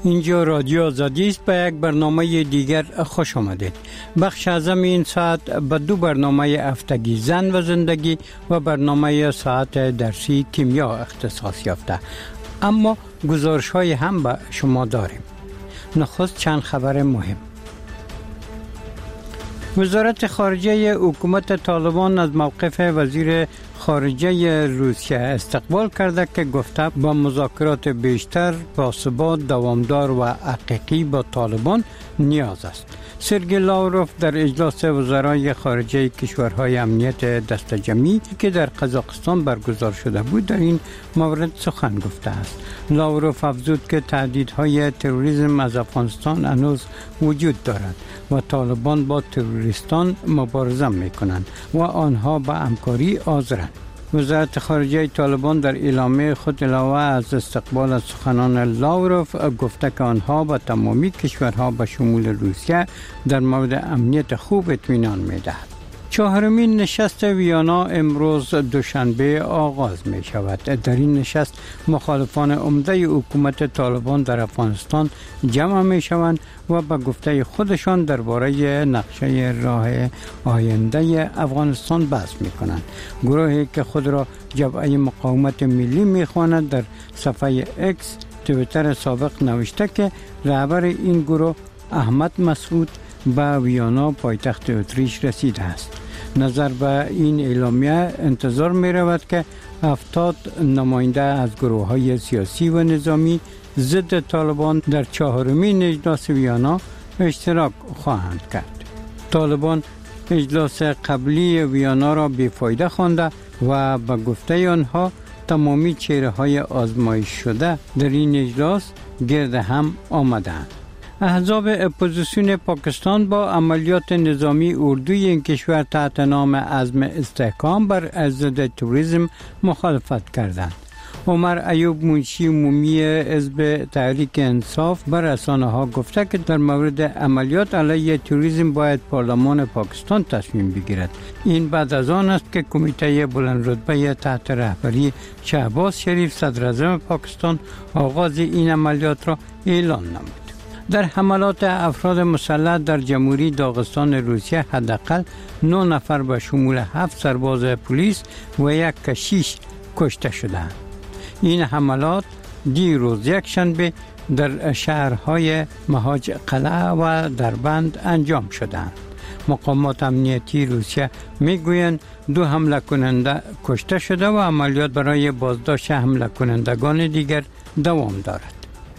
اینجا رادیو آزادی است. به یک برنامه دیگر خوش آمدید. بخش اعظم این ساعت به دو برنامه هفتگی زن و زندگی و برنامه ساعت درسی کیمیا اختصاص یافته، اما گزارش های هم به شما داریم. نخست چند خبر مهم. وزارت خارجه حکومت طالبان از موقف وزیر خارجه روسیه استقبال کرده که گفته با مذاکرات بیشتر، باثبات، دوامدار و حقیقی با طالبان نیاز است. سرگئی لاوروف در اجلاس وزرای خارجه کشورهای امنیت دست جمعی که در قزاقستان برگزار شده بود در این مورد سخن گفته است. لاوروف افزود که تهدیدهای تروریسم از افغانستان هنوز وجود دارد و طالبان با تروریستان مبارزه می‌کنند و آنها به همکاری حاضرند. وزارت خارجه طالبان در اعلامیه خود علاوه از استقبال از سخنان لاوروف گفته که آنها به تمامی کشورها به شمول روسیه در مورد امنیت خوب اطمینان می‌دهد. چهارمین نشست ویانا امروز دوشنبه آغاز می شود. در این نشست مخالفان عمده حکومت طالبان در افغانستان جمع می شوند و به گفته خودشان درباره نقشه راه آینده افغانستان بحث می کنند. گروهی که خود را جبهه مقاومت ملی می خواند در صفحه اکس توییتر سابق نوشته که رهبر این گروه احمد مسعود به ویانا پایتخت اتریش رسیده است. نظر به این اعلامیه انتظار می رود که 70 نماینده از گروه های سیاسی و نظامی ضد طالبان در چهارمین اجلاس ویانا اشتراک خواهند کرد. طالبان اجلاس قبلی ویانا را بیفایده خوانده و به گفته آنها تمامی چهره های آزمایش شده در این اجلاس گرد هم آمدند. احزاب اپوزیسیون پاکستان با عملیات نظامی اردوی این کشور تحت نام عزم استحکام بر ضد تروریسم مخالفت کردند. عمر ایوب منشی عمومی حزب تحریک انصاف بر رسانه‌ها گفته که در مورد عملیات علیه تروریسم باید پارلمان پاکستان تصمیم بگیرد. این بعد از آن است که کمیته بلند رتبه تحت رهبری شهباز شریف صدر اعظم پاکستان آغاز این عملیات را اعلان نمود. در حملات افراد مسلح در جمهوری داغستان روسیه حداقل 9 نفر به شمول 7 سرباز پلیس و 1 کشیش کشته شدند. این حملات دیروز یک شنبه در شهرهای مهاج قلعه و دربند انجام شدند. مقامات امنیتی روسیه میگویند 2 حمله کننده کشته شده و عملیات برای بازداشت حمله کنندگان دیگر دوام دارد.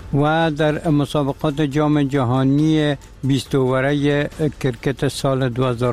و در مسابقات جام جهانی 20 اوره کرکت سال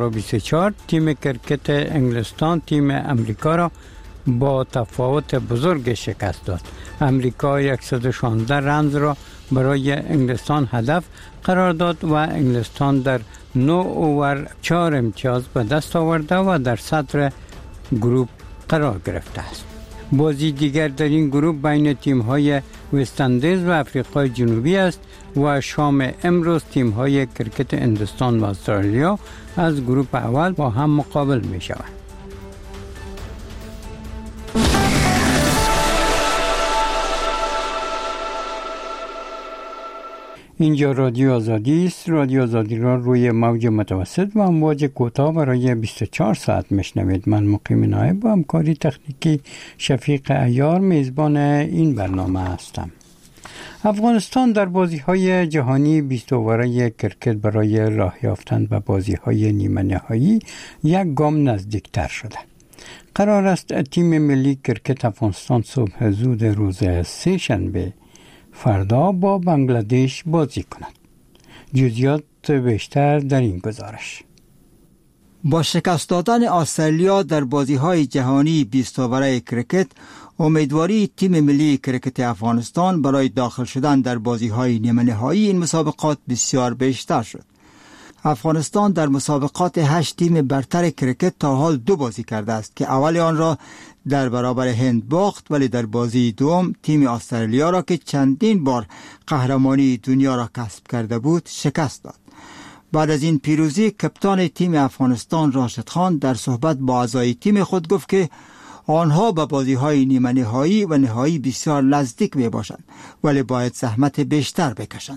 2024 تیم کرکت انگلستان تیم امریکا را با تفاوت بزرگ شکست داد. امریکا 116 رنز را برای انگلستان هدف قرار داد و انگلستان در 9 اوور 4 امتیاز به دست آورده و در صدر گروه قرار گرفته است. بازی دیگر در این گروه بین تیم‌های وست اندیز و افریقای جنوبی است و شام امروز تیم‌های کرکت هندوستان و استرالیا از گروه اول با هم مقابل می‌شوند. اینجا رادیو آزادی است. رادیو آزادی را روی موج متوسط و امواج کوتاه برای 24 ساعت میشنوید. من مقیم نایب با همکاری تکنیکی شفیق عیار میزبان این برنامه هستم. افغانستان در بازی‌های جهانی 20 اوره کرکت برای راه یافتن به بازی‌های نیمه نهایی یک گام نزدیکتر شده. قرار است تیم ملی کرکت افغانستان صبح زود روز سه شنبه فردا با بنگلادش بازی کند. جزئیات بیشتر در این گزارش. با شکست دادن استرالیا در بازی‌های جهانی 20 اوره کرکت، امیدواری تیم ملی کرکت افغانستان برای داخل شدن در بازی‌های نیمه نهایی این مسابقات بسیار بیشتر شد. افغانستان در مسابقات 8 تیم برتر کرکت تا حال 2 بازی کرده است که اول آن را در برابر هند باخت، ولی در بازی دوم تیم استرالیا را که چندین بار قهرمانی دنیا را کسب کرده بود شکست داد. بعد از این پیروزی کپتان تیم افغانستان راشد خان در صحبت با اعضای تیم خود گفت که آنها به بازی‌های نیمه نهایی و نهایی بسیار نزدیک می باشند، ولی باید زحمت بیشتر بکشند.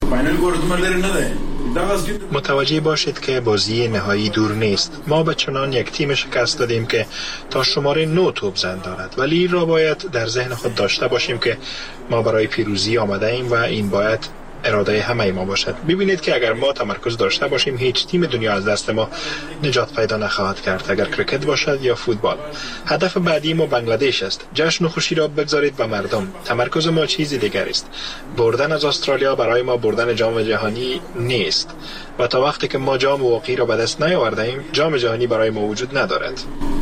متوجه باشید که بازی نهایی دور نیست. ما به چنان یک تیم شکست دادیم که تا شماره 9 توپ زن دارد، ولی این را باید در ذهن خود داشته باشیم که ما برای پیروزی آمده ایم و این باید اراده همه ما باشد. ببینید که اگر ما تمرکز داشته باشیم هیچ تیم دنیا از دست ما نجات پیدا نخواهد کرد، اگر کرکت باشد یا فوتبال. هدف بعدی ما بنگلادش است. جشن و خوشی را بگذارید به مردم. تمرکز ما چیزی دیگر است. بردن از استرالیا برای ما بردن جام جهانی نیست و تا وقتی که ما جام واقعی را به دست نیاوردیم جام جهانی برای ما وجود ندارد.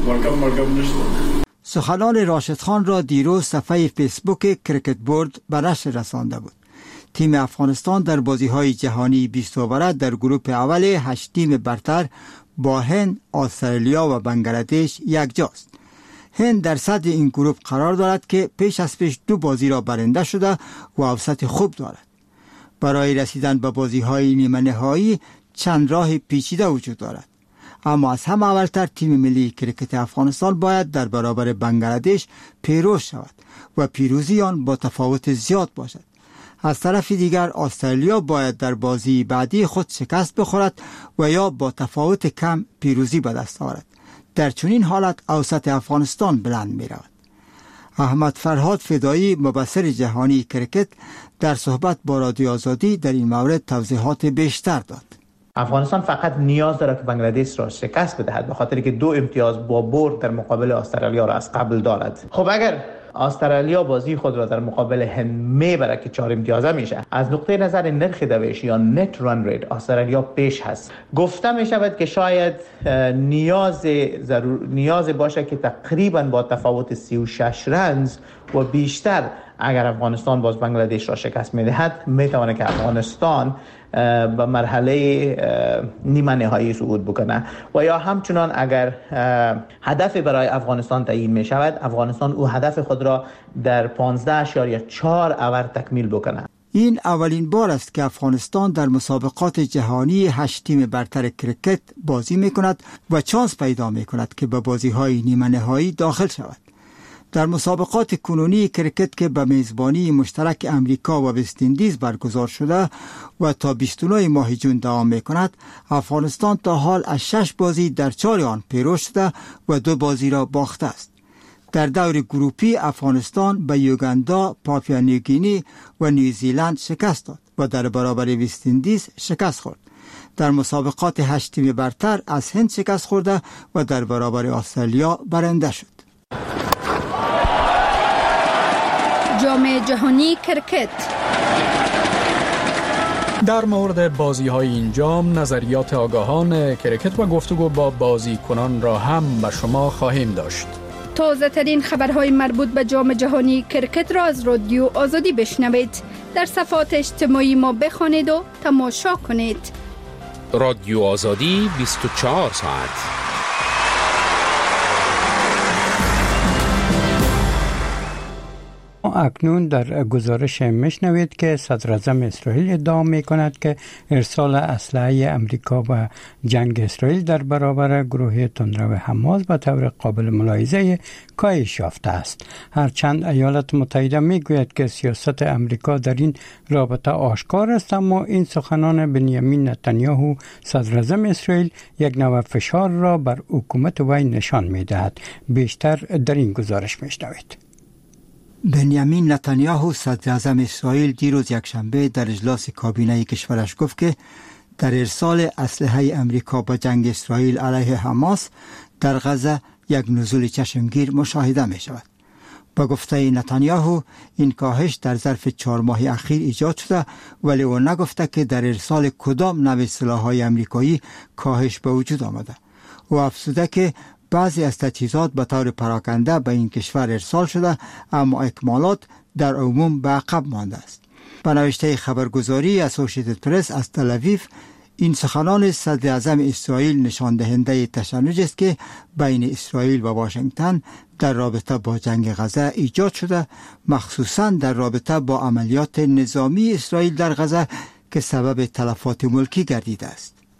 سخنان راشد خان را دیروز صفحه فیسبوک کرکت بورد به نشر رسانده بود. تیم افغانستان در بازی‌های جهانی 20 اوره در گروه اول 8 تیم برتر با هند، استرالیا و بنگلادش یکجاست. هند در صدر این گروه قرار دارد که پیش از پیش 2 بازی را برنده شده و اوسط خوب دارد. برای رسیدن به بازی‌های نیمه نهایی چند راه پیچیده وجود دارد. اما از همه اولتر تیم ملی کرکت افغانستان باید در برابر بنگلادش پیروز شود و پیروزی آن با تفاوت زیاد باشد. از طرف دیگر استرالیا باید در بازی بعدی خود شکست بخورد و یا با تفاوت کم پیروزی به دست آورد. در چنین حالت اوسط افغانستان بلند می رود. احمد فرهاد فدایی مبصر جهانی کرکت در صحبت با رادیو آزادی در این مورد توضیحات بیشتر داد. افغانستان فقط نیاز دارد که بنگلادش را شکست بدهد، به خاطر که 2 امتیاز با برد در مقابل استرالیا را از قبل دارد. خب اگر استرالیا بازی خود را در مقابل هند میبره که 4 امتیازه میشه، از نقطه نظر نرخ دویش یا نت ران ریت استرالیا پیش هست. گفته میشود که شاید نیاز باشه که تقریبا با تفاوت 36 رنز و بیشتر اگر افغانستان باز بنگلادش را شکست میدهد میتونه که افغانستان به مرحله نیمه نهایی صعود بکنه و یا همچنان اگر هدف برای افغانستان تعیین می شود افغانستان او هدف خود را در 15.4 اور تکمیل بکنه. این اولین بار است که افغانستان در مسابقات جهانی 8 تیم برتر کرکت بازی می کند و چانس پیدا می کند که به بازی های نیمه نهایی داخل شود. در مسابقات کنونی کرکت که به میزبانی مشترک امریکا و وست‌اندیز برگزار شده و تا 29 ماه جون دوام می‌کند، افغانستان تا حال از 6 بازی در 4 آن پیروز شده و 2 بازی را باخته است. در دور گروپی افغانستان به یوگاندا، پاپیا نیوگینی و نیوزیلند شکست داد و در برابر وست‌اندیز شکست خورد. در مسابقات 8 تیم برتر از هند شکست خورده و در برابر استرالیا برنده شد. جام جهانی کرکت. در مورد بازی‌های این جام نظریات آگاهان کرکت و گفتگو با بازیکنان را هم به شما خواهیم داشت. تازه ترین خبرهای مربوط به جام جهانی کرکت را از رادیو آزادی بشنوید. در صفحات اجتماعی ما بخوانید و تماشا کنید. رادیو آزادی 24 ساعت. اکنون در گزارش میشنوید که صدر اعظم اسرائیل ادعا می کند که ارسال اسلحه امریکا و جنگ اسرائیل در برابر گروه تندرو حماس به طور قابل ملاحظه کاهش یافته است. هرچند ایالات متحده می گوید که سیاست امریکا در این رابطه آشکار است، اما این سخنان بنیامین نتانیاهو صدر اعظم اسرائیل یک نوع فشار را بر حکومت وی نشان می دهد. بیشتر در این گزارش میشنوید. بنیامین نتانیاهو صدر اعظم اسرائیل دیروز یکشنبه در اجلاس کابینه کشورش گفت که در ارسال اسلحه امریکا به جنگ اسرائیل علیه حماس در غزه یک نزول چشمگیر مشاهده می شود. با گفته نتانیاهو این کاهش در ظرف 4 ماه اخیر ایجاد شده، ولی او نگفته که در ارسال کدام نوع سلاح‌های امریکایی کاهش به وجود آمده. او افزوده که بعضی از تجهیزات به طور پراکنده به این کشور ارسال شده، اما اکمالات در عموم به عقب مانده است. به نوشته خبرگزاری اسوسییتد پرس از تل آویو، این سخنان صدر اعظم اسرائیل نشان دهنده تشنج است که بین اسرائیل و واشنگتن در رابطه با جنگ غزه ایجاد شده، مخصوصاً در رابطه با عملیات نظامی اسرائیل در غزه که سبب تلفات ملکی گردیده است.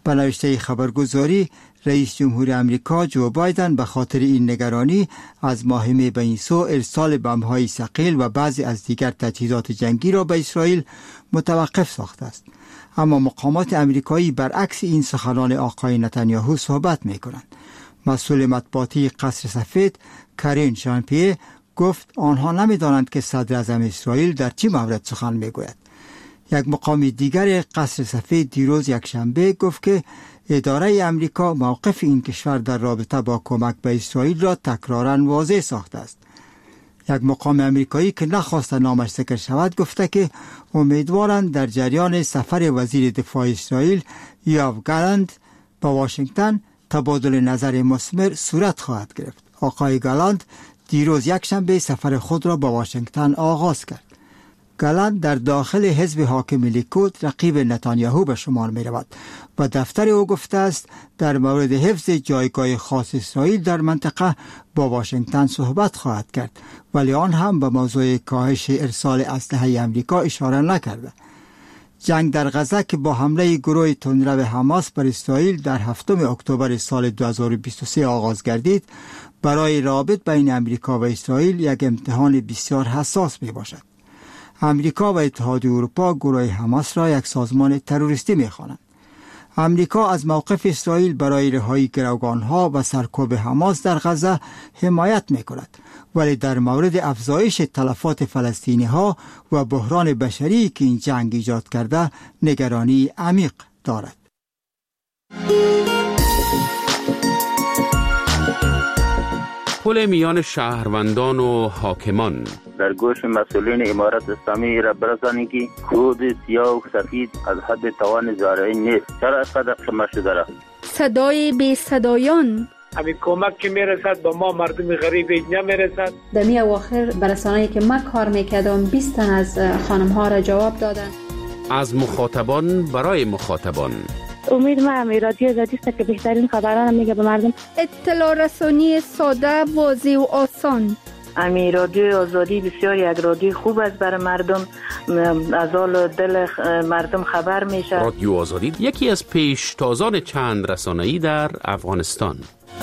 به نوشته خبرگزاری، رئیس جمهور امریکا جو بایدن به خاطر این نگرانی از ماه می به این سو ارسال بمب‌های ثقیل و بعضی از دیگر تجهیزات جنگی را به اسرائیل متوقف ساخته است. اما مقامات امریکایی برعکس این سخنان آقای نتانیاهو صحبت می کنند. مسئول مطبوعاتی قصر سفید کارین ژان-پیه گفت آنها نمی‌دانند که صدر اعظم اسرائیل در چه مورد سخن می‌گوید. یک مقام دیگر قصر سفید دیروز یکشنبه گفت که اداره امریکا موقف این کشور در رابطه با کمک به اسرائیل را تکراراً واضح ساخته است. یک مقام امریکایی که نخواست نامش ذکر شود گفته که امیدوارند در جریان سفر وزیر دفاع اسرائیل یوآف گالانت به واشنگتن تبادل نظر مثمر صورت خواهد گرفت. آقای گالانت دیروز یکشنبه سفر خود را به واشنگتن آغاز کرد. گالانت در داخل حزب حاکم لیکود رقیب نتانیاهو به شمار می رود و دفتر او گفته است در مورد حفظ جایگاه خاص اسرائیل در منطقه با واشنگتن صحبت خواهد کرد، ولی آن هم به موضوع کاهش ارسال اسلحه امریکا اشاره نکرده. جنگ در غزه که با حمله گروه تندرو حماس بر اسرائیل در 7 اکتبر سال 2023 آغاز گردید، برای رابط بین امریکا و اسرائیل یک امتحان بسیار حساس می باشد. امریکا و اتحاد اروپا گروه حماس را یک سازمان تروریستی می خوانند. امریکا از موقف اسرائیل برای رهایی گروگانها و سرکوب حماس در غزه حمایت می کند، ولی در مورد افزایش تلفات فلسطینی ها و بحران بشری که این جنگ ایجاد کرده نگرانی عمیق دارد. پل میان شهروندان و حاکمان در گوش مسئولین امارت اسلامی را برسانی که کود سیاه و سفید از حد توان زارعی نیست. چرا از قدر شما شده را؟ صدای بی صدایان همین کمک که میرسد با ما مردم غریب اینجا میرسد. در می اواخر برسانه‌ای که من کار میکردم 20 تن از خانم ها را جواب دادن. از مخاطبان برای مخاطبان. امید من رادیو آزادی است که بهترین خبران میگه به مردم. اطلاع رسانی ساده، واضح و آسان. امی رادیو آزادی بسیار یک رادیو خوب است برای مردم، از حال دل مردم خبر میشه. رادیو آزادی یکی از پیشتازان چند رسانه‌ای در افغانستان.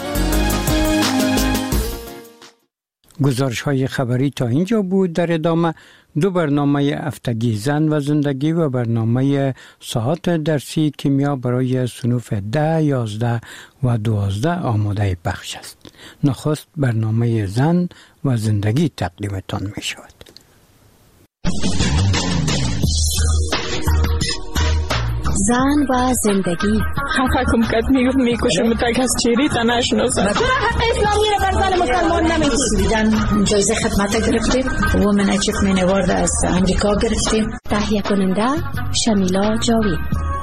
گزارش های خبری تا اینجا بود. در ادامه 2 برنامه هفتگی زن و زندگی و برنامه ساعت درسی کیمیا برای صنوف 10، 11 و 12 آماده پخش است. نخست برنامه زن و زندگی تقدیمتان می شود. زن و زندگی. حکم کت میکشم تک از چیری تا نشناسم. حق اسلامی را بر زن مسلمان نمیدید. جایزه خدمت گرفتیم. وومن اچیومنت اوارد از امریکا گرفتیم. تهیه کننده شمیلا جاوید.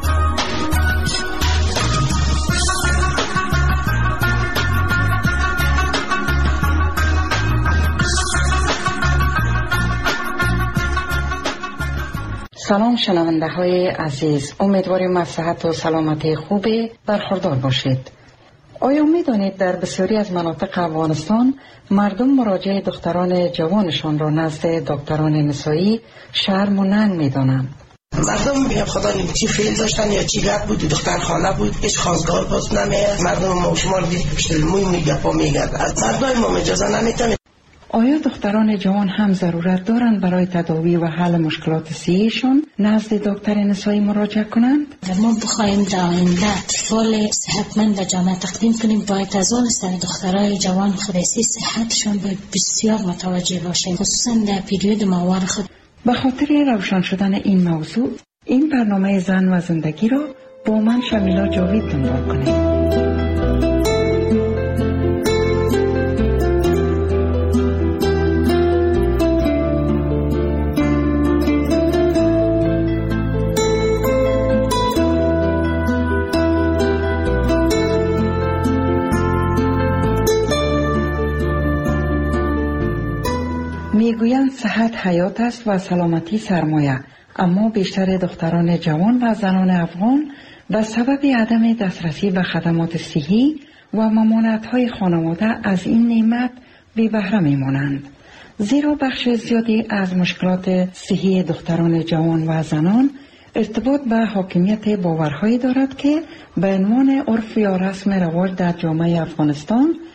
سلام شنونده های عزیز، امیدواریم از صحت و سلامتی خوبی برخوردار باشید. آیا می دانید در بسیاری از مناطق افغانستان مردم مراجعه دختران جوانشان را نزد دکتران نسایی شرم و ننگ می دانند؟ مردم میگن خدا چی فیل داشتن یا چی گپ بود، دختر خانه بود، هیچ خواستگار باز نمیاد. مردم ما شما دید پشت موی میگپا میگرد، از مردم ما اجازه نمیتونه. آیا دختران جوان هم ضرورت دارند برای تداوی و حل مشکلات صحیشان نزد دکتر نسایی مراجعه کنند؟ ما بخوایم در آینده اطفال صحتمند و جامعه تقدیم کنیم، باید از آن سر دخترای جوان خودسی صحتشان بسیار متوجه باشیم، خصوصا در پیریود ماهوار خود. به خاطر روشن شدن این موضوع، این برنامه زن و زندگی را با من شمیلا جاوید دنبال کنید. میگویند صحت حیات است و سلامتی سرمایه، اما بیشتر دختران جوان و زنان افغان به سبب عدم دسترسی به خدمات صحی و ممانعت‌های خانواده از این نعمت بی بهره میمانند، زیرا بخش زیادی از مشکلات صحی دختران جوان و زنان ارتباط به حاکمیت باورهایی دارد که به عنوان عرف یا رسم رواج در جامعه افغانستان